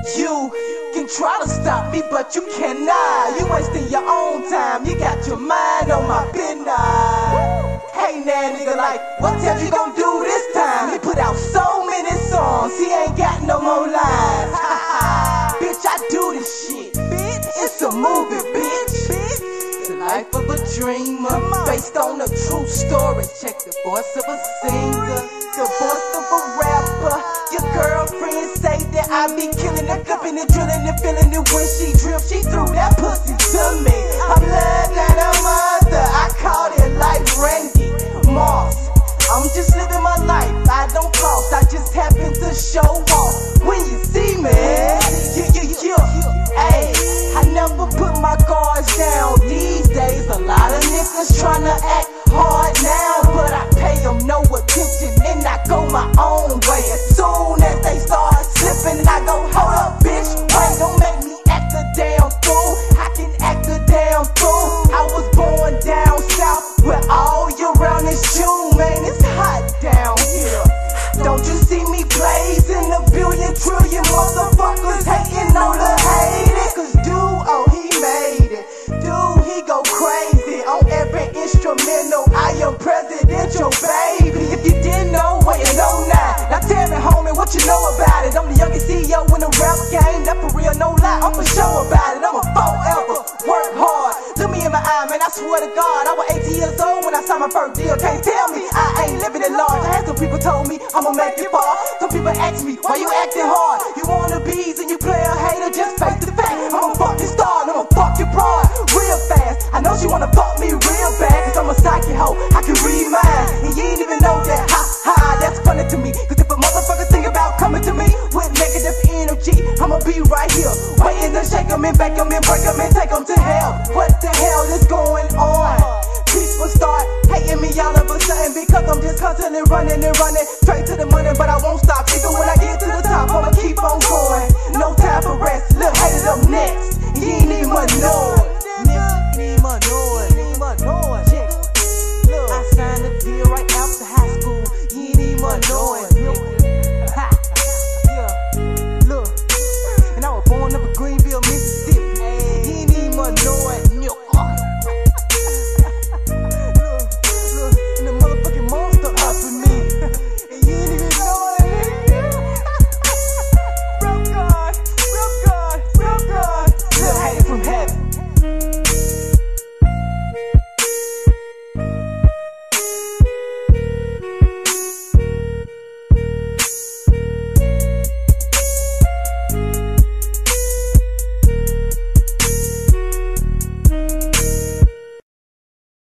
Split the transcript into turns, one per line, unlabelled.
You can try to stop me, but you cannot. You wasting your own time, you got your mind on my business. Hey now nigga, like, what else you gon' do this time? He put out so many songs, he ain't got no more lines. Bitch, I do this shit, bitch. It's a movie, bitch. The life of a dreamer, based on a true story. Check the voice of a singer, the voice of a rapper. Your girlfriend say that I be killing her, clipping and drilling and feeling it when she drip. She threw that pussy to me. I'm love, not a mother. I called it like Randy Moss. I'm just living my life, I don't cost. I just happen to show off. When you see me, hey, I never put my guards down. These days, a lot of niggas tryna act hard now, but I pay them no attention and I go my own way. As soon as they start slipping, I go, hold up, bitch. Wait, don't make me act a damn fool. I can act a damn fool. I was born down south where all year round is June, man. It's hot down here. Don't you see me blazing a billion trillion motherfuckers hating on the haters? Cause dude, oh, he made it. Dude, he go crazy on every instrumental. I am presidential, baby. If you didn't know, well, you know now. Now tell me, homie, what you know about it? I'm the youngest CEO in the rap game. That for real, no lie, I'm for sure about it. I'm a forever work hard. Look me in my eye, man, I swear to God, I was 18 years old when I signed my first deal. Can't tell me I ain't living it large. I had some people told me I'ma make it far. Some people ask me, why you acting hard? You wanna bees and you play a hater, just face the fact. I'm a fucking star and I'm a fucking broad. Real fast, I know she wanna fuck me real bad, cause I'm a psychic hoe, I can read minds. And you ain't even know that, ha, that's funny to me. Cause if a motherfucker think about coming to me with negative energy, I'ma be right here, waiting to shake them and bake them and break them and take them to hell. What the hell is going on? People start hating me all of a sudden because I'm just constantly running and running straight to the money, but I won't stop. Even when I get to the top,